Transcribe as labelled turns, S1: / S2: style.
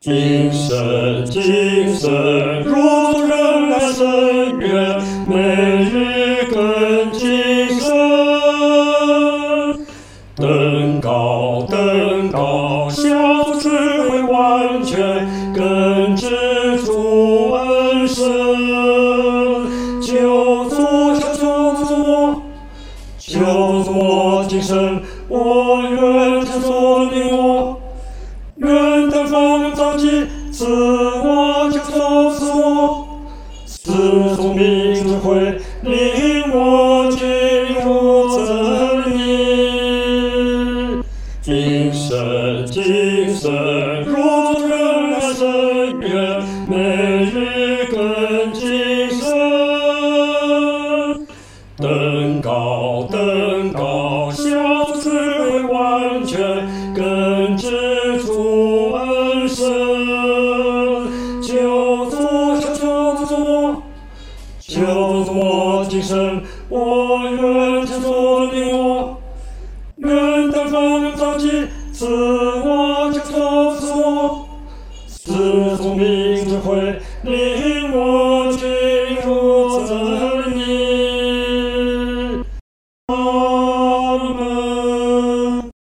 S1: 今生今生，如人来深渊，每日更精深。登高登高，小组智慧完全，根植主恩深。就做今生，我愿成做你我。愿等风早起，自我就走自我，自聪明智慧令我进入真理。今生今生，如人来深渊，每日更精深。登高登高，小组智慧完全，根植主恩深。就做今生，我愿成做你我。愿等风早起，自我就走自我，自聪明智慧令我